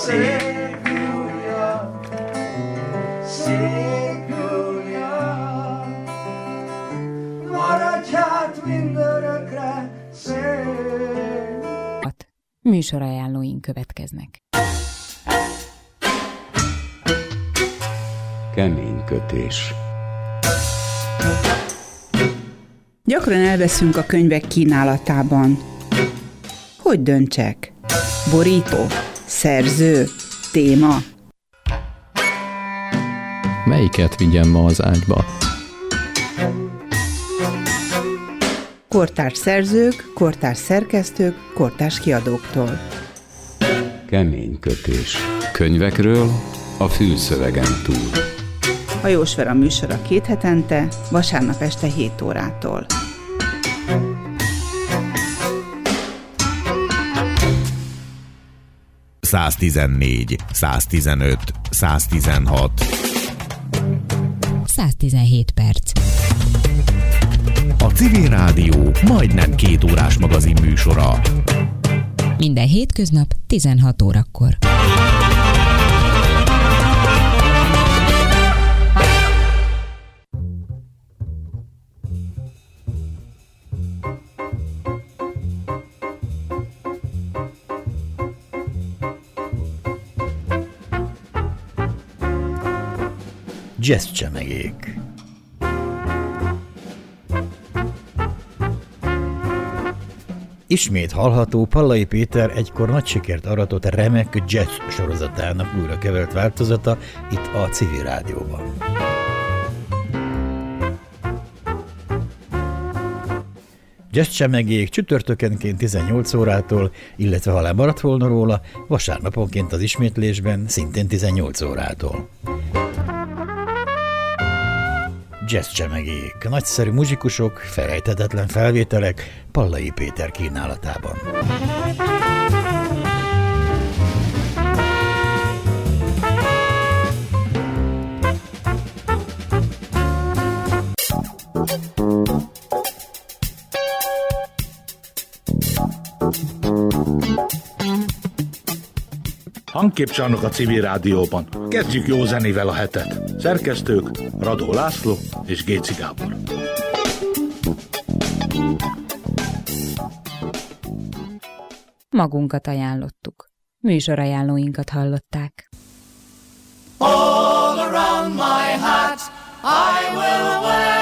Szép Júlia, szép Júlia, maradj hát mindörökre szép. Műsorajánlóink következnek. Kemény kötés. Gyakran elveszünk a könyvek kínálatában. Hogy döntsek? Borító? Szerző? Téma? Melyiket vigyem ma az ágyba? Kortárs szerzők, kortárs szerkesztők, kortárs kiadóktól. Kemény kötés. Könyvekről a fülszövegen túl. Hajós Vera műsora 2 hetente, vasárnap este 7 órától. ...114, 115, 116. 117 perc. A Civil Rádió majdnem 2 órás magazin műsora. Minden hétköznap 16 órakor. Jazzcsemegék. Ismét hallható Pallai Péter egykor nagy sikert aratott remek jazz sorozatának újra kevert változata itt a Civil Rádióban. Jazzcsemegék csütörtökenként 18 órától, illetve ha lemaradt volna róla, vasárnaponként az ismétlésben szintén 18 órától. Jazzcsemegék, nagyszerű muzsikusok, felejthetetlen felvételek Pallai Péter kínálatában. Hangképcsarnok a Civil Rádióban. Kezdjük jó zenével a hetet. Szerkesztők Radó László és Géci Gábor. Magunkat ajánlottuk. Műsorajánlóinkat hallották. All around my hat I will wear